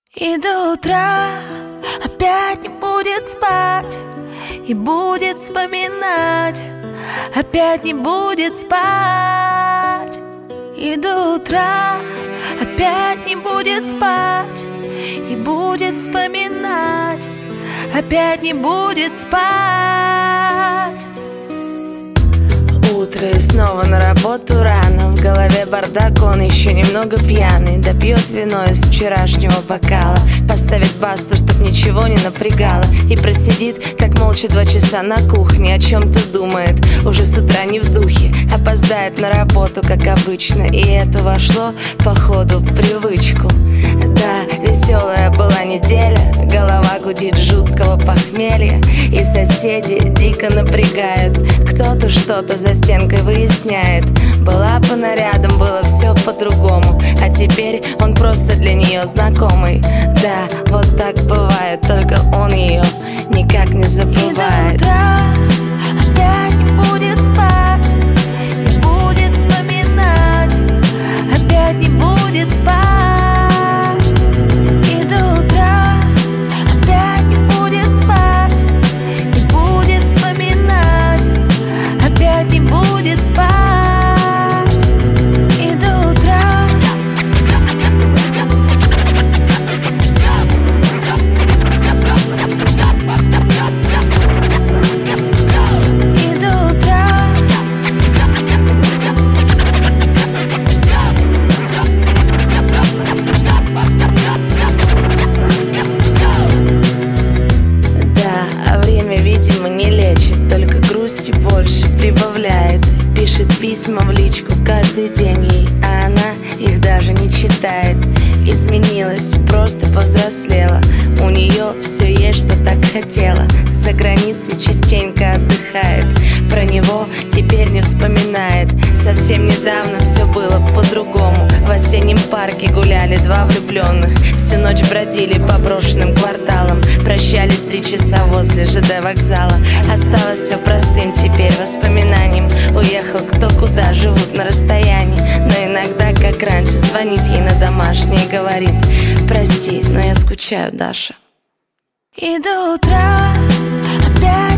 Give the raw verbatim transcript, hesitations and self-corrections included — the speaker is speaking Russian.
И до утра опять не будет спать, и будет вспоминать, опять не будет спать. И до утра опять не будет спать, и будет вспоминать, опять не будет спать. Утро и снова на работу рано. В голове бардак, он еще немного пьяный. Допьет вино из вчерашнего бокала, поставит басту, чтоб ничего не напрягало, и просидит, как молча, два часа на кухне. О чем-то думает, уже с утра не в духе. Опоздает на работу, как обычно, и это вошло, походу, в привычку. Да, веселая была неделя, голова гудит жуткого похмелья, и соседи дико напрягают. Кто-то что-то за стенкой выясняет. Была по нарядам, было все по-другому, а теперь он просто для нее знакомый. Да, вот так бывает, только он ее никак не забывает. И до утра опять не будет спать, и будет вспоминать, опять не будет спать. И до утра опять не будет спать, и будет вспоминать, опять не будет спать. И до утра. И до утра. Да, время, видимо, не лечит, только грусти больше прибавляет. Пишет письма в личку каждый день ей, а она их даже не читает. Изменилась, просто повзрослела, у нее все есть, что так хотела. За границей частенько отдыхает, про него теперь не вспоминает. Совсем недавно все было по-другому. В осеннем парке гуляли два влюбленных, всю ночь бродили по брошенным кварталам, прощались три часа возле ЖД вокзала. Осталось все простым теперь воспоминанием. Уехал кто куда, живут на расстоянии, но иногда, как раньше, звонит ей на домашний и говорит: прости, но я скучаю, Даша. И до утра опять